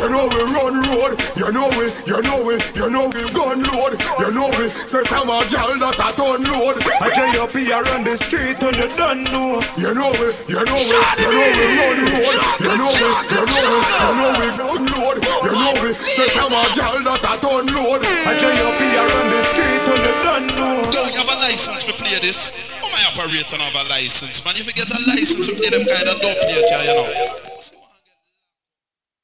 you know we run road. You know we gun load. You know we say from a girl that a turn load. I tell you be around the street when you don't know. You know we run road. You know we gun load. You know we say from a girl that a turn load. I tell you be around the street when you don't know. Don't you have a license to play this? How my operator have a license, man? If you get a license to play them kind of dope here, you know.